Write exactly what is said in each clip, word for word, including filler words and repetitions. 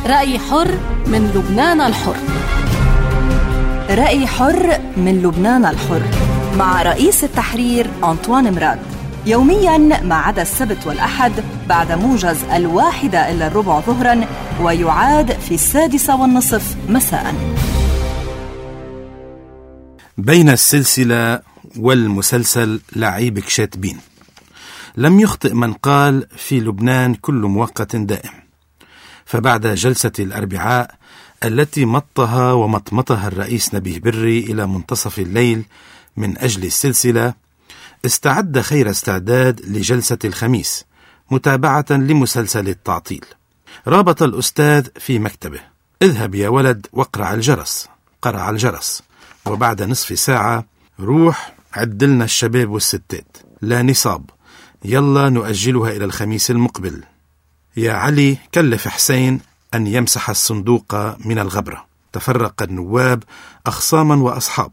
رأي حر من لبنان الحر. رأي حر من لبنان الحر مع رئيس التحرير أنطوان مراد، يومياً ما عدا السبت والأحد بعد موجز الواحدة إلا الربع ظهراً، ويعاد في السادسة والنصف مساءً. بين السلسلة والمسلسل لعيبك شاتبين. لم يخطئ من قال في لبنان كل مؤقت دائم. فبعد جلسة الأربعاء التي مطها ومطمطها الرئيس نبيه بري إلى منتصف الليل من أجل السلسلة، استعد خير استعداد لجلسة الخميس متابعة لمسلسل التعطيل. رابط الأستاذ في مكتبه: اذهب يا ولد واقرع الجرس. قرع الجرس، وبعد نصف ساعة: روح عدلنا الشباب والستات، لا نصاب، يلا نؤجلها إلى الخميس المقبل. يا علي كلف حسين أن يمسح الصندوق من الغبرة. تفرق النواب أخصاما وأصحاب،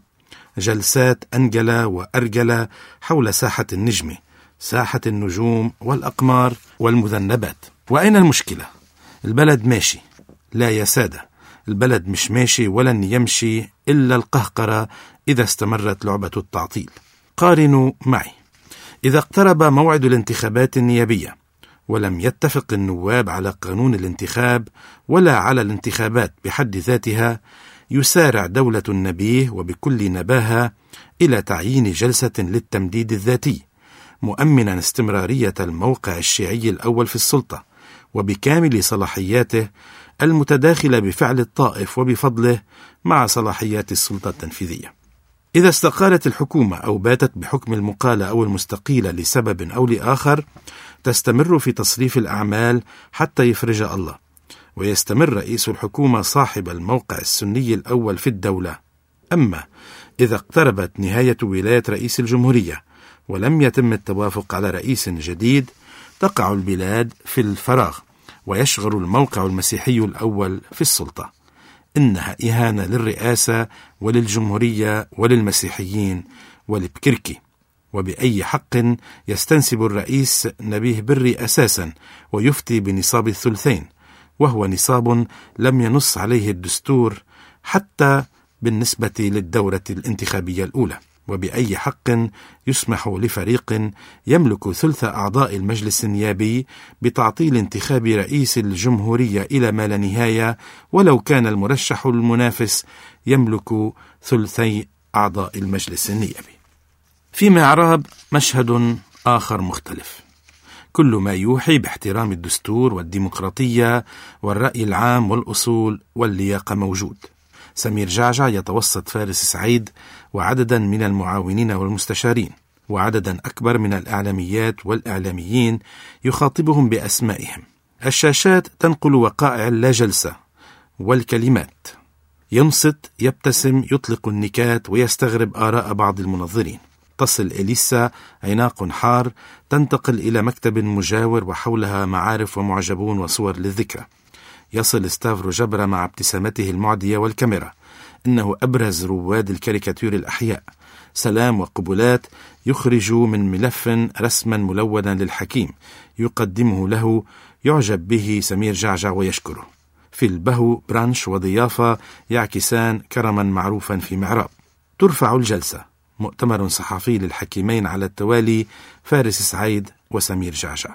جلسات أنجلة وأرجلة حول ساحة النجمة، ساحة النجوم والأقمار والمذنبات. وأين المشكلة؟ البلد ماشي. لا يا سادة، البلد مش ماشي ولن يمشي إلا القهقرة إذا استمرت لعبة التعطيل. قارنوا معي: إذا اقترب موعد الانتخابات النيابية ولم يتفق النواب على قانون الانتخاب ولا على الانتخابات بحد ذاتها، يسارع دولة النبيه وبكل نباهة إلى تعيين جلسة للتمديد الذاتي، مؤمنا استمرارية الموقع الشيعي الأول في السلطة وبكامل صلاحياته المتداخلة بفعل الطائف وبفضله مع صلاحيات السلطة التنفيذية. إذا استقالت الحكومة أو باتت بحكم المقالة أو المستقيلة لسبب أو لآخر، تستمر في تصريف الأعمال حتى يفرج الله، ويستمر رئيس الحكومة صاحب الموقع السني الأول في الدولة. أما إذا اقتربت نهاية ولاية رئيس الجمهورية ولم يتم التوافق على رئيس جديد، تقع البلاد في الفراغ ويشغل الموقع المسيحي الأول في السلطة. إنها إهانة للرئاسة وللجمهورية وللمسيحيين ولبكركي. وبأي حق يستنسب الرئيس نبيه بري أساسا ويفتي بنصاب الثلثين، وهو نصاب لم ينص عليه الدستور حتى بالنسبة للدورة الانتخابية الأولى؟ وبأي حق يسمح لفريق يملك ثلث أعضاء المجلس النيابي بتعطيل انتخاب رئيس الجمهورية إلى ما لا نهاية، ولو كان المرشح المنافس يملك ثلثي أعضاء المجلس النيابي؟ في معراب مشهد آخر مختلف، كل ما يوحي باحترام الدستور والديمقراطية والرأي العام والأصول واللياقة موجود. سمير جعجع يتوسط فارس سعيد وعددا من المعاونين والمستشارين، وعددا أكبر من الإعلاميات والإعلاميين يخاطبهم بأسمائهم. الشاشات تنقل وقائع لا جلسة والكلمات. ينصت، يبتسم، يطلق النكات ويستغرب آراء بعض المنظرين. تصل إليسا عناق حار، تنتقل إلى مكتب مجاور وحولها معارف ومعجبون وصور للذكرى. يصل ستافرو جبرة مع ابتسامته المعدية والكاميرا، إنه أبرز رواد الكاريكاتير الأحياء. سلام وقبلات، يخرج من ملف رسما ملونا للحكيم يقدمه له، يعجب به سمير جعجع ويشكره. في البهو برانش وضيافة يعكسان كرما معروفا في معراب. ترفع الجلسة، مؤتمر صحفي للحكيمين على التوالي، فارس سعيد وسمير جعجع.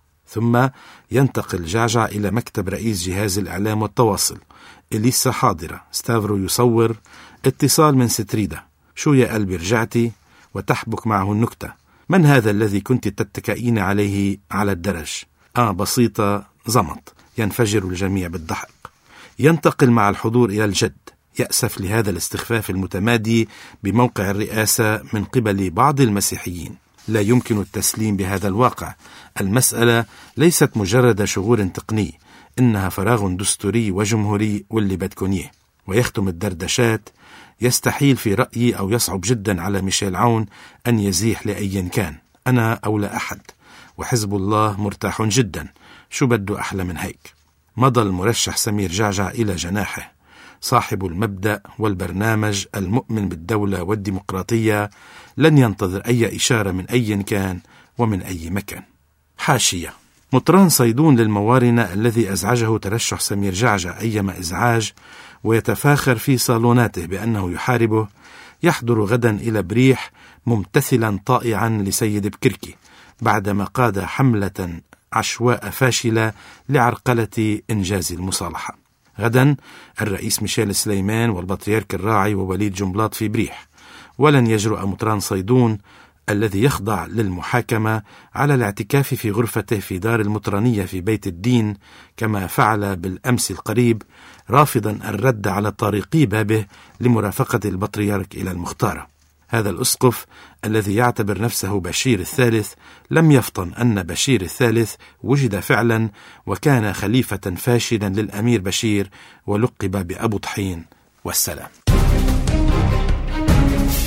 ثم ينتقل جعجع إلى مكتب رئيس جهاز الإعلام والتواصل. إليسا حاضرة، ستافرو يصور، اتصال من ستريدا: شو يا قلبي رجعتي؟ وتحبك معه النكتة: من هذا الذي كنت تتكئين عليه على الدرج؟ آه بسيطة، زمط. ينفجر الجميع بالضحك. ينتقل مع الحضور إلى الجد، يأسف لهذا الاستخفاف المتمادي بموقع الرئاسة من قبل بعض المسيحيين. لا يمكن التسليم بهذا الواقع. المسألة ليست مجرد شغور تقني، إنها فراغ دستوري وجمهوري واللي بدكن إياه. ويختم الدردشات: يستحيل في رأيي أو يصعب جدا على ميشيل عون أن يزيح لأي كان، أنا أو لا أحد، وحزب الله مرتاح جدا، شو بده أحلى من هيك؟ مضى المرشح سمير جعجع إلى جناحه، صاحب المبدأ والبرنامج المؤمن بالدولة والديمقراطية، لن ينتظر أي إشارة من أي كان ومن أي مكان. حاشية: مطران صيدون للموارنة الذي أزعجه ترشح سمير جعجع أيما إزعاج ويتفاخر في صالوناته بأنه يحاربه، يحضر غدا إلى بريح ممتثلا طائعا لسيد بكركي بعدما قاد حملة عشواء فاشلة لعرقلة إنجاز المصالحة. غدا الرئيس ميشيل سليمان والبطريرك الراعي ووليد جنبلاط في بريح، ولن يجرؤ مطران صيدون الذي يخضع للمحاكمة على الاعتكاف في غرفته في دار المطرانية في بيت الدين كما فعل بالأمس القريب، رافضا الرد على طريقي بابه لمرافقة البطريرك إلى المختارة. هذا الأسقف الذي يعتبر نفسه بشير الثالث لم يفطن أن بشير الثالث وجد فعلا وكان خليفة فاشلا للأمير بشير ولقب بأبو طحين والسلام.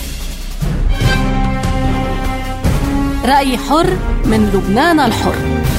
رأي حر من لبنان الحر.